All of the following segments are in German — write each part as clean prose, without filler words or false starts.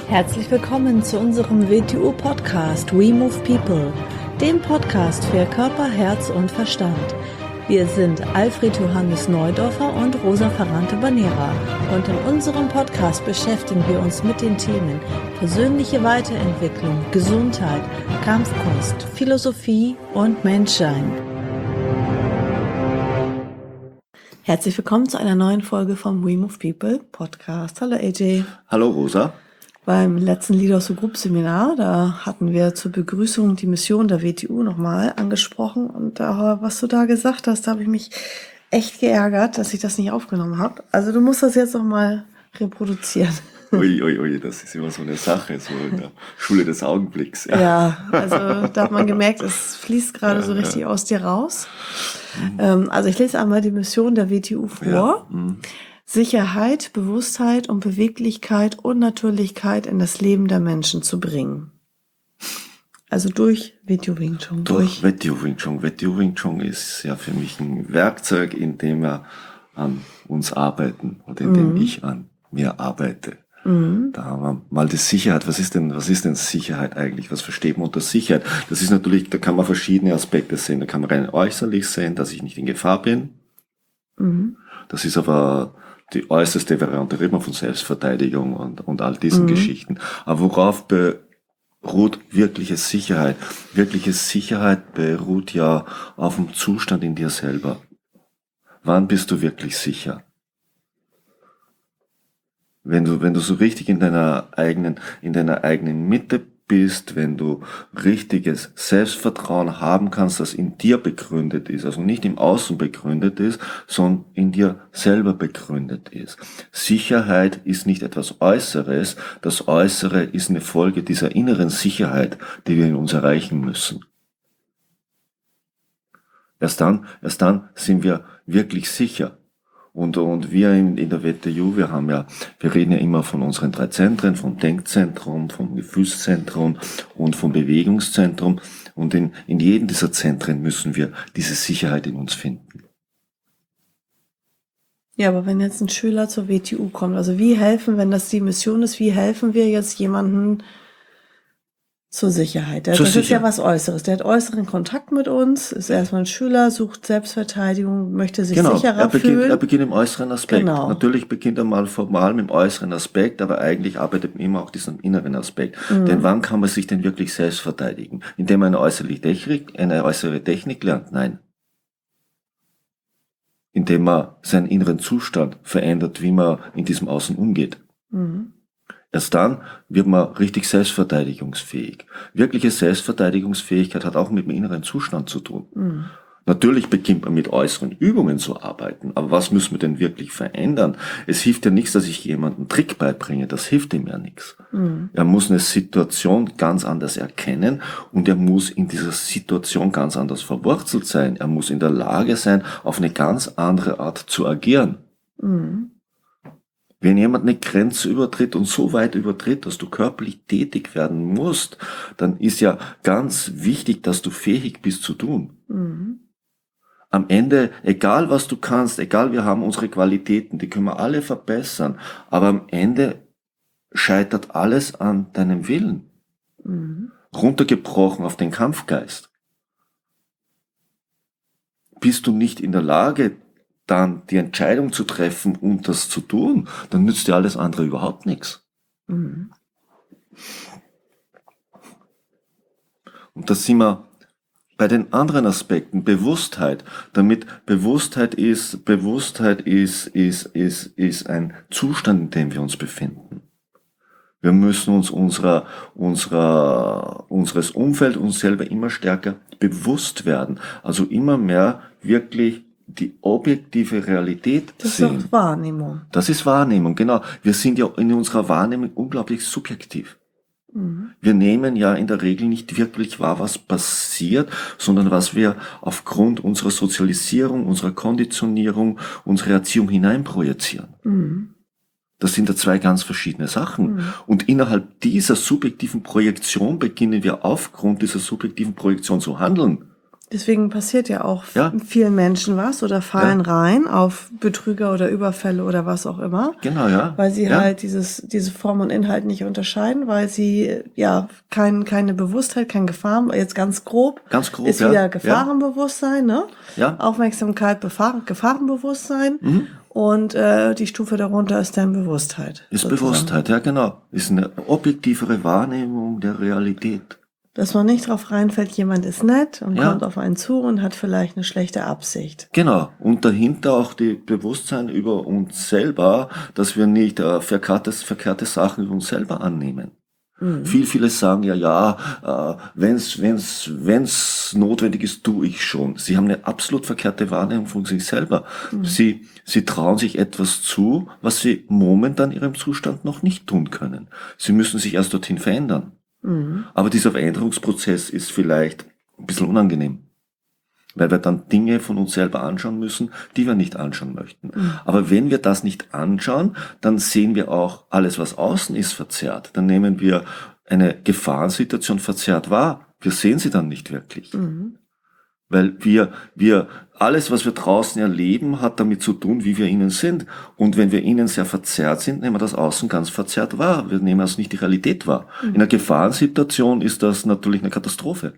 Herzlich willkommen zu unserem WTU-Podcast We Move People, dem Podcast für Körper, Herz und Verstand. Wir sind Alfred Johannes Neudorfer und Rosa Ferrante-Banera und in unserem Podcast beschäftigen wir uns mit den Themen persönliche Weiterentwicklung, Gesundheit, Kampfkunst, Philosophie und Menschsein. Herzlich willkommen zu einer neuen Folge vom We Move People Podcast. Hallo AJ. Hallo Rosa. Beim letzten Leaders to Group Seminar, da hatten wir zur Begrüßung die Mission der WTU nochmal angesprochen und was du da gesagt hast, da habe ich mich echt geärgert, dass ich das nicht aufgenommen habe. Also du musst das jetzt nochmal reproduzieren. Ui, das ist immer so eine Sache, so in der Schule des Augenblicks. Ja, also da hat man gemerkt, es fließt gerade so richtig aus dir raus. Also ich lese einmal die Mission der WTU vor. Sicherheit, Bewusstheit und Beweglichkeit und Natürlichkeit in das Leben der Menschen zu bringen. Also durch WTU Wing Chun. Durch WTU Wing Chun. WTU Wing Chun ist ja für mich ein Werkzeug, in dem wir an uns arbeiten oder in dem ich an mir arbeite. Da haben wir mal die Sicherheit. Was ist denn Sicherheit eigentlich? Was versteht man unter Sicherheit? Das ist natürlich, da kann man verschiedene Aspekte sehen. Da kann man rein äußerlich sehen, dass ich nicht in Gefahr bin. Das ist aber die äußerste Variante, reden wir von Selbstverteidigung und all diesen Geschichten. Aber worauf beruht wirkliche Sicherheit? Wirkliche Sicherheit beruht ja auf dem Zustand in dir selber. Wann bist du wirklich sicher? Wenn du so richtig in deiner eigenen Mitte bist, wenn du richtiges Selbstvertrauen haben kannst, das in dir begründet ist, also nicht im Außen begründet ist, sondern in dir selber begründet ist. Sicherheit ist nicht etwas Äußeres, das Äußere ist eine Folge dieser inneren Sicherheit, die wir in uns erreichen müssen. Erst dann sind wir wirklich sicher. Und wir in der WTU, wir reden ja immer von unseren 3 Zentren, vom Denkzentrum, vom Gefühlszentrum und vom Bewegungszentrum. Und in jedem dieser Zentren müssen wir diese Sicherheit in uns finden. Ja, aber wenn jetzt ein Schüler zur WTU kommt, also wie helfen, wenn das die Mission ist, wie helfen wir jetzt jemandem zur Sicherheit? Das ist ja was Äußeres. Der hat äußeren Kontakt mit uns, ist erstmal ein Schüler, sucht Selbstverteidigung, möchte sich sicherer fühlen. Er beginnt im äußeren Aspekt. Genau. Natürlich beginnt er mal formal mit dem äußeren Aspekt, aber eigentlich arbeitet man immer auch diesen inneren Aspekt. Denn wann kann man sich denn wirklich selbst verteidigen? Indem man eine äußere Technik lernt? Nein. Indem man seinen inneren Zustand verändert, wie man in diesem Außen umgeht. Erst dann wird man richtig selbstverteidigungsfähig. Wirkliche Selbstverteidigungsfähigkeit hat auch mit dem inneren Zustand zu tun. Natürlich beginnt man mit äußeren Übungen zu arbeiten, aber was müssen wir denn wirklich verändern? Es hilft ja nichts, dass ich jemandem einen Trick beibringe, das hilft ihm ja nichts. Er muss eine Situation ganz anders erkennen und er muss in dieser Situation ganz anders verwurzelt sein. Er muss in der Lage sein, auf eine ganz andere Art zu agieren. Wenn jemand eine Grenze übertritt und so weit übertritt, dass du körperlich tätig werden musst, dann ist ja ganz wichtig, dass du fähig bist zu tun. Am Ende, egal was du kannst, egal, wir haben unsere Qualitäten, die können wir alle verbessern, aber am Ende scheitert alles an deinem Willen. Runtergebrochen auf den Kampfgeist. Bist du nicht in der Lage, dann die Entscheidung zu treffen und das zu tun, dann nützt dir alles andere überhaupt nichts. Und das sind wir bei den anderen Aspekten, Bewusstheit. Damit Bewusstheit ist ein Zustand, in dem wir uns befinden. Wir müssen uns unseres Umfeld, uns selber immer stärker bewusst werden. Also immer mehr wirklich die objektive Realität sehen. Das ist Wahrnehmung. Das ist Wahrnehmung, genau. Wir sind ja in unserer Wahrnehmung unglaublich subjektiv. Wir nehmen ja in der Regel nicht wirklich wahr, was passiert, sondern was wir aufgrund unserer Sozialisierung, unserer Konditionierung, unserer Erziehung hineinprojizieren. Das sind ja 2 ganz verschiedene Sachen. Und innerhalb dieser subjektiven Projektion beginnen wir aufgrund dieser subjektiven Projektion zu handeln. Deswegen passiert ja auch vielen Menschen was oder fallen rein auf Betrüger oder Überfälle oder was auch immer. Genau, ja. Weil sie halt diese Form und Inhalt nicht unterscheiden, weil sie keine Bewusstheit, kein Gefahren, jetzt ganz grob ist wieder Gefahrenbewusstsein, ne? Ja. Aufmerksamkeit, Gefahrenbewusstsein. Und die Stufe darunter ist dann Bewusstheit. Ist sozusagen Bewusstheit, ja genau. Ist eine objektivere Wahrnehmung der Realität. Dass man nicht drauf reinfällt, jemand ist nett und kommt auf einen zu und hat vielleicht eine schlechte Absicht. Genau. Und dahinter auch die Bewusstsein über uns selber, dass wir nicht verkehrte Sachen über uns selber annehmen. Viele sagen wenn's notwendig ist, tue ich schon. Sie haben eine absolut verkehrte Wahrnehmung von sich selber. Sie trauen sich etwas zu, was sie momentan in ihrem Zustand noch nicht tun können. Sie müssen sich erst dorthin verändern. Aber dieser Veränderungsprozess ist vielleicht ein bisschen unangenehm, weil wir dann Dinge von uns selber anschauen müssen, die wir nicht anschauen möchten. Aber wenn wir das nicht anschauen, dann sehen wir auch alles, was außen ist, verzerrt. Dann nehmen wir eine Gefahrensituation verzerrt wahr. Wir sehen sie dann nicht wirklich. Weil wir alles, was wir draußen erleben, hat damit zu tun, wie wir innen sind. Und wenn wir innen sehr verzerrt sind, nehmen wir das Außen ganz verzerrt wahr. Wir nehmen also nicht die Realität wahr. In einer Gefahrensituation ist das natürlich eine Katastrophe.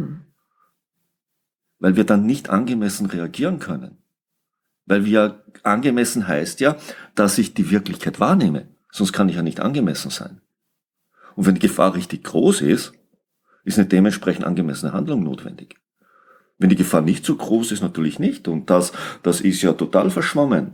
Weil wir dann nicht angemessen reagieren können. Weil wir angemessen heißt ja, dass ich die Wirklichkeit wahrnehme. Sonst kann ich ja nicht angemessen sein. Und wenn die Gefahr richtig groß ist eine dementsprechend angemessene Handlung notwendig. Wenn die Gefahr nicht so groß ist, natürlich nicht. Und das ist ja total verschwommen.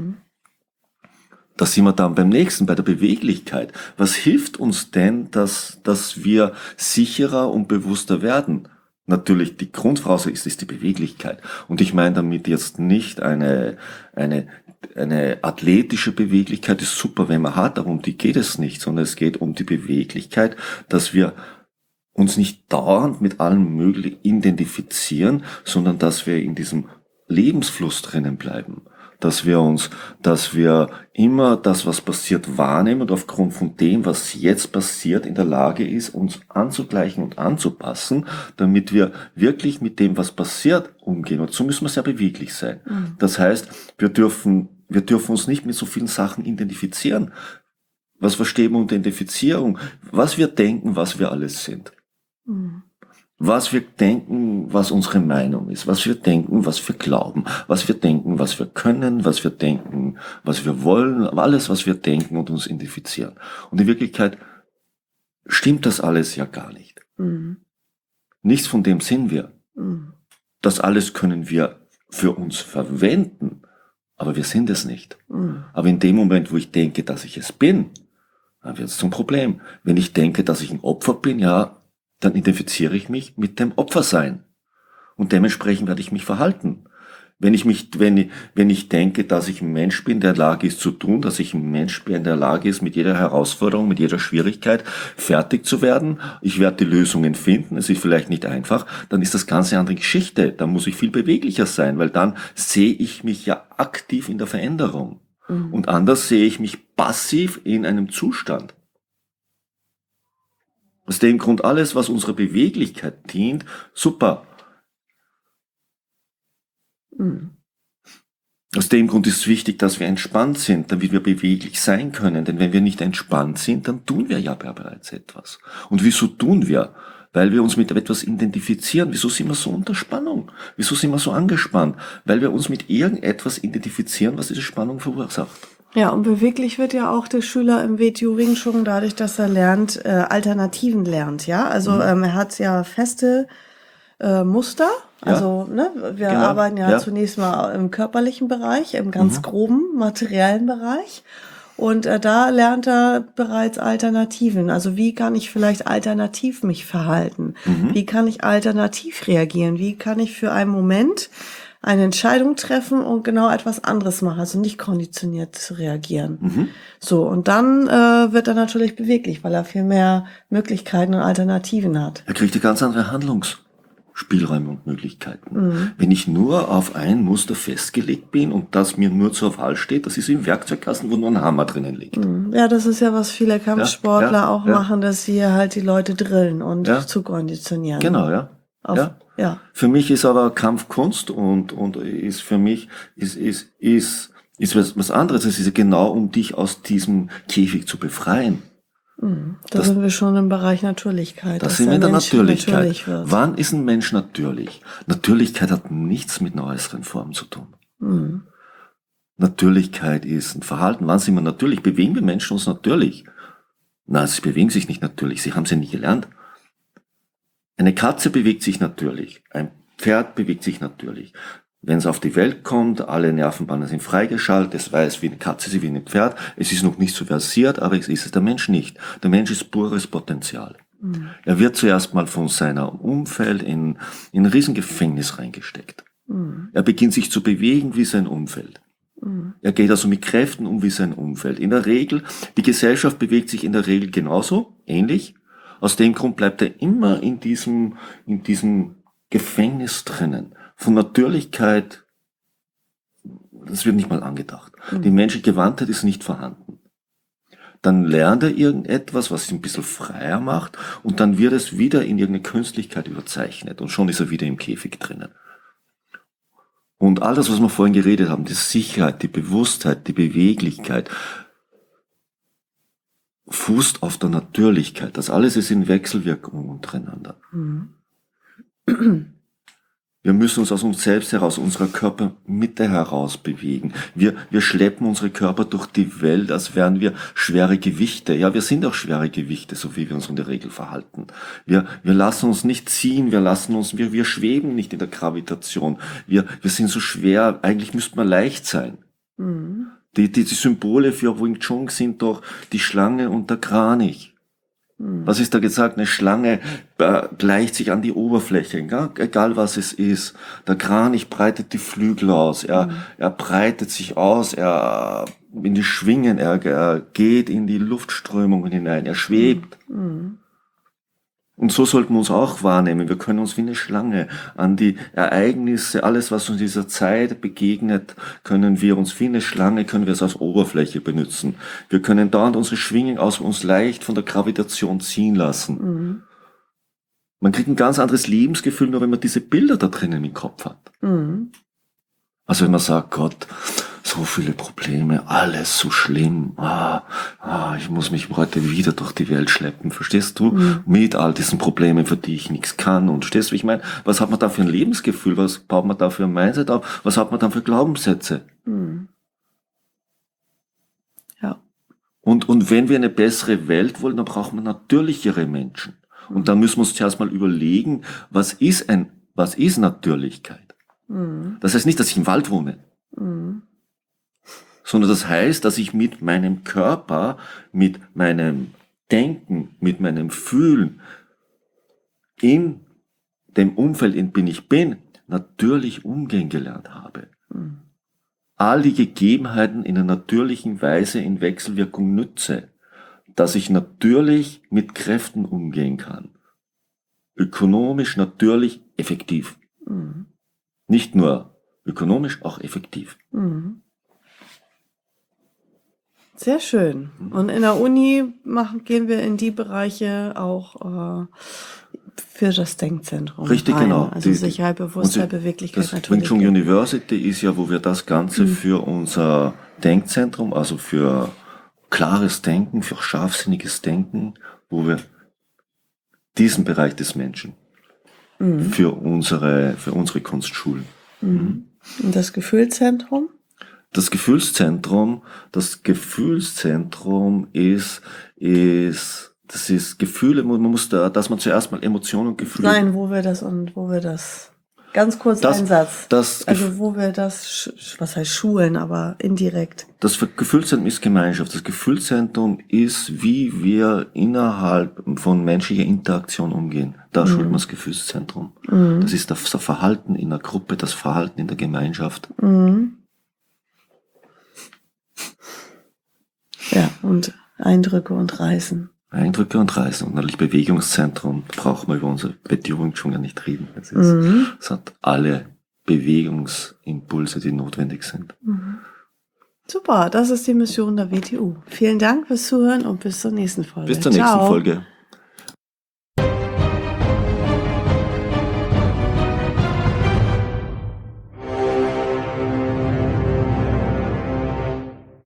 Da sind wir dann beim nächsten, bei der Beweglichkeit. Was hilft uns denn, dass wir sicherer und bewusster werden? Natürlich, die Grundvoraussetzung ist die Beweglichkeit. Und ich meine damit jetzt nicht eine athletische Beweglichkeit, ist super, wenn man hat, aber um die geht es nicht, sondern es geht um die Beweglichkeit, dass wir uns nicht dauernd mit allem Möglichen identifizieren, sondern dass wir in diesem Lebensfluss drinnen bleiben. Dass wir immer das, was passiert, wahrnehmen und aufgrund von dem, was jetzt passiert, in der Lage ist, uns anzugleichen und anzupassen, damit wir wirklich mit dem, was passiert, umgehen. Und so müssen wir sehr beweglich sein. Das heißt, wir dürfen uns nicht mit so vielen Sachen identifizieren. Was verstehen wir unter Identifizierung? Was wir denken, was wir alles sind. Was wir denken, was unsere Meinung ist, was wir denken, was wir glauben, was wir denken, was wir können, was wir denken, was wir wollen, alles, was wir denken und uns identifizieren. Und in Wirklichkeit stimmt das alles ja gar nicht. Nichts von dem sind wir. Das alles können wir für uns verwenden, aber wir sind es nicht. Aber in dem Moment, wo ich denke, dass ich es bin, dann wird es zum Problem. Wenn ich denke, dass ich ein Opfer bin, dann identifiziere ich mich mit dem Opfersein. Und dementsprechend werde ich mich verhalten. Wenn ich denke, dass ich ein Mensch bin, der in der Lage ist zu tun, dass ich ein Mensch bin, der in der Lage ist, mit jeder Herausforderung, mit jeder Schwierigkeit fertig zu werden, ich werde die Lösungen finden, es ist vielleicht nicht einfach, dann ist das ganz eine andere Geschichte. Dann muss ich viel beweglicher sein, weil dann sehe ich mich ja aktiv in der Veränderung. Und anders sehe ich mich passiv in einem Zustand. Aus dem Grund alles, was unserer Beweglichkeit dient, super. Aus dem Grund ist es wichtig, dass wir entspannt sind, damit wir beweglich sein können. Denn wenn wir nicht entspannt sind, dann tun wir ja bereits etwas. Und wieso tun wir? Weil wir uns mit etwas identifizieren. Wieso sind wir so unter Spannung? Wieso sind wir so angespannt? Weil wir uns mit irgendetwas identifizieren, was diese Spannung verursacht. Ja, und beweglich wird ja auch der Schüler im WTO Wing Chun dadurch, dass er lernt, Alternativen lernt, ja. Also er hat ja feste Muster. Also wir arbeiten ja zunächst mal im körperlichen Bereich, im ganz groben materiellen Bereich. Und da lernt er bereits Alternativen. Also wie kann ich vielleicht alternativ mich verhalten? Wie kann ich alternativ reagieren? Wie kann ich für einen Moment eine Entscheidung treffen und genau etwas anderes machen, also nicht konditioniert zu reagieren. So, und dann wird er natürlich beweglich, weil er viel mehr Möglichkeiten und Alternativen hat. Er kriegt eine ganz andere Handlungsspielräume und Möglichkeiten. Wenn ich nur auf ein Muster festgelegt bin und das mir nur zur Wahl steht, das ist wie im Werkzeugkasten, wo nur ein Hammer drinnen liegt. Ja, das ist ja, was viele Kampfsportler auch machen, dass sie halt die Leute drillen und zu konditionieren. Genau, ja. Ja. Für mich ist aber Kampfkunst und ist für mich ist was anderes. Es ist ja genau, um dich aus diesem Käfig zu befreien. Da sind wir schon im Bereich Natürlichkeit. Das sind wir in der Natürlichkeit. Natürlich wird. Wann ist ein Mensch natürlich? Natürlichkeit hat nichts mit einer äußeren Form zu tun. Natürlichkeit ist ein Verhalten. Wann sind wir natürlich? Bewegen wir Menschen uns natürlich? Nein, sie bewegen sich nicht natürlich. Sie haben es ja nie gelernt. Eine Katze bewegt sich natürlich. Ein Pferd bewegt sich natürlich. Wenn es auf die Welt kommt, alle Nervenbahnen sind freigeschaltet, es weiß wie eine Katze, sie wie ein Pferd. Es ist noch nicht so versiert, aber es ist es der Mensch nicht. Der Mensch ist pures Potenzial. Er wird zuerst mal von seinem Umfeld in ein Riesengefängnis reingesteckt. Er beginnt sich zu bewegen wie sein Umfeld. Er geht also mit Kräften um wie sein Umfeld. In der Regel, die Gesellschaft bewegt sich in der Regel genauso, ähnlich. Aus dem Grund bleibt er immer in diesem Gefängnis drinnen. Von Natürlichkeit, das wird nicht mal angedacht. Die menschliche Gewandtheit ist nicht vorhanden. Dann lernt er irgendetwas, was ihn ein bisschen freier macht, und dann wird es wieder in irgendeine Künstlichkeit überzeichnet, und schon ist er wieder im Käfig drinnen. Und all das, was wir vorhin geredet haben, die Sicherheit, die Bewusstheit, die Beweglichkeit, fußt auf der Natürlichkeit. Das alles ist in Wechselwirkung untereinander. Wir müssen uns aus uns selbst heraus, unserer Körpermitte heraus bewegen. Wir schleppen unsere Körper durch die Welt, als wären wir schwere Gewichte. Ja, wir sind auch schwere Gewichte, so wie wir uns in der Regel verhalten. Wir lassen uns nicht ziehen, wir schweben nicht in der Gravitation. Wir sind so schwer, eigentlich müssten wir leicht sein. Die Symbole für Wing Chun sind doch die Schlange und der Kranich. Was ist da gesagt? Eine Schlange gleicht sich an die Oberfläche, egal was es ist. Der Kranich breitet die Flügel aus, er breitet sich aus, er in die Schwingen, er geht in die Luftströmungen hinein, er schwebt. Und so sollten wir uns auch wahrnehmen. Wir können uns wie eine Schlange an die Ereignisse, alles was uns in dieser Zeit begegnet, können wir uns wie eine Schlange, können wir es als Oberfläche benutzen. Wir können dauernd unsere Schwingen aus uns leicht von der Gravitation ziehen lassen. Man kriegt ein ganz anderes Lebensgefühl, nur wenn man diese Bilder da drinnen im Kopf hat. Also wenn man sagt, Gott, so viele Probleme, alles so schlimm, ich muss mich heute wieder durch die Welt schleppen, verstehst du? Mit all diesen Problemen, für die ich nichts kann, und verstehst du, wie ich meine? Was hat man da für ein Lebensgefühl, was baut man da für ein Mindset auf, was hat man da für Glaubenssätze? Ja. Und wenn wir eine bessere Welt wollen, dann brauchen wir natürlichere Menschen. Und dann müssen wir uns zuerst mal überlegen, was ist Natürlichkeit? Das heißt nicht, dass ich im Wald wohne. Sondern das heißt, dass ich mit meinem Körper, mit meinem Denken, mit meinem Fühlen in dem Umfeld, in dem ich bin, natürlich umgehen gelernt habe. All die Gegebenheiten in einer natürlichen Weise in Wechselwirkung nütze, dass ich natürlich mit Kräften umgehen kann. Ökonomisch, natürlich, effektiv. Nicht nur ökonomisch, auch effektiv. Sehr schön. Und in der Uni gehen wir in die Bereiche auch für das Denkzentrum. Richtig, rein. genau. Also Sicherheit, Bewusstheit, Beweglichkeit, das natürlich. Wing Chun University ist ja, wo wir das Ganze für unser Denkzentrum, also für klares Denken, für scharfsinniges Denken, wo wir diesen Bereich des Menschen für unsere Kunstschulen. Und das Gefühlszentrum? Das Gefühlszentrum das ist Gefühle, man muss dass man zuerst mal Emotionen und Gefühle. Nein, wo wir das, ganz kurz ein Satz. Also wo wir das, was heißt schulen, aber indirekt. Das Gefühlszentrum ist Gemeinschaft. Das Gefühlszentrum ist, wie wir innerhalb von menschlicher Interaktion umgehen. Da schult man das Gefühlszentrum. Das ist das Verhalten in der Gruppe, das Verhalten in der Gemeinschaft. Ja, und Eindrücke und Reisen. Und natürlich Bewegungszentrum, braucht man über unsere Wing Chun ja nicht reden. Es hat alle Bewegungsimpulse, die notwendig sind. Super, das ist die Mission der WTU. Vielen Dank fürs Zuhören und bis zur nächsten Folge. Bis zur nächsten Folge.